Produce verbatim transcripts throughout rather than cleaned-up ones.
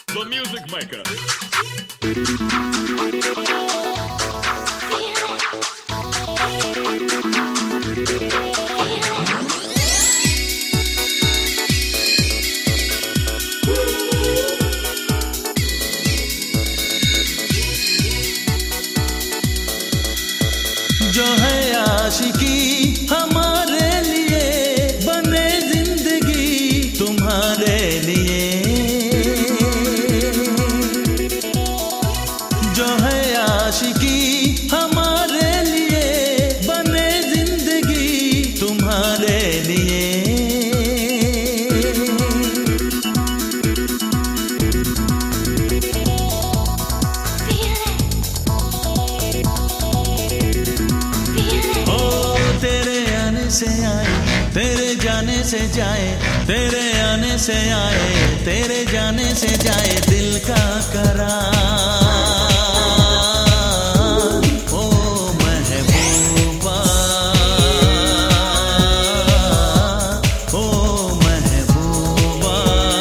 The Music Maker. जो है आशिकी हमारे लिए बने जिंदगी तुम्हारे लिए, जो है आशिकी हमारे लिए बने जिंदगी तुम्हारे लिए। से आए तेरे जाने से जाए, तेरे आने से आए तेरे जाने से जाए दिल का करार। ओ महबूबा, ओ महबूबा,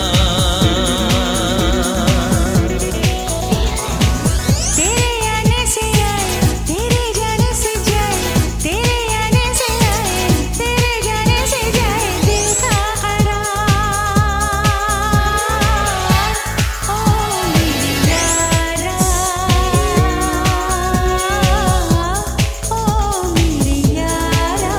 तेरे आने से आए तेरे जाने से जाए, तेरे आने से आए तेरे जाने से जाए दिल का करार। ओ मेरी यारा, ओ मेरी यारा।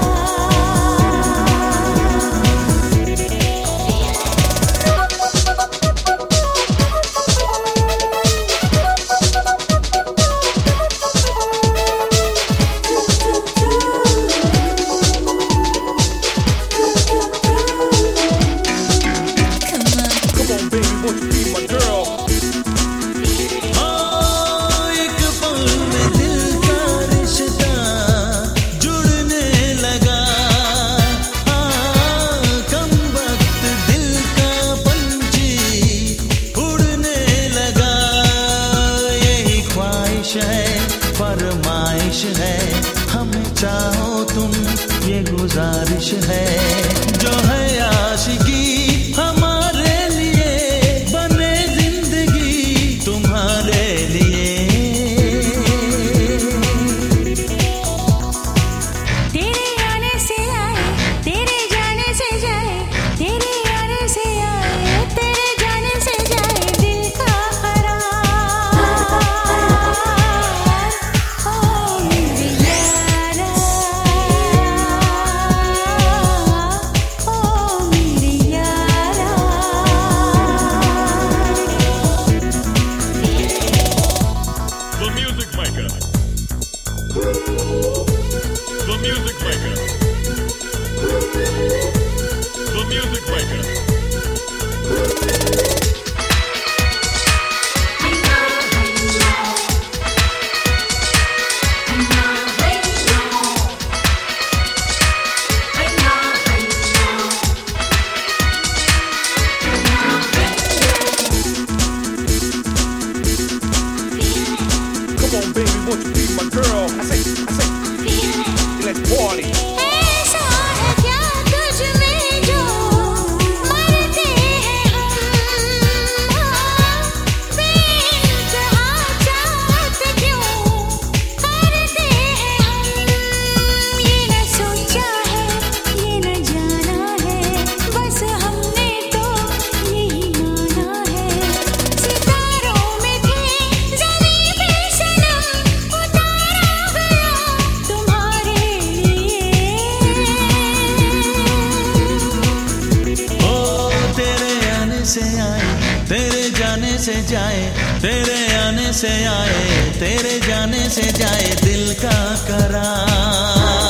Come on, baby, won't you be my girl? हाँ, एक पल में दिल का रिश्ता जुड़ने लगा। हाँ, कम वक्त दिल का पंछी उड़ने लगा। यही ख्वाहिश है, फरमाइश है, हमें चाहो तुम ये गुजारिश है। जो है आशिकी हमारे लिए बने जिंदगी तुम्हारे लिए। तेरे आने से आए तेरे जाने से जाए, तेरे आने से आए तेरे जाने से जाए दिल का करार। ओ मेरी यारा, ओ मेरी यारा। The Music Maker. The Music Maker. The Music Maker. Come on, baby, won't you be my girl? I say, I say, let's party. ऐसा है क्या तुझ में जो मरते हैं हम, बेइंतहा चाहत क्यों करते हैं हम। ये न सोचा है ये न जाना है, बस हमने तो यही माना है। सितारों में थे ज़मीं पे सनम, उतारा गया तुम्हारे लिए। ओ तेरे आने से आए तेरे जाने से जाए, तेरे आने से आए तेरे जाने से जाए दिल का करार।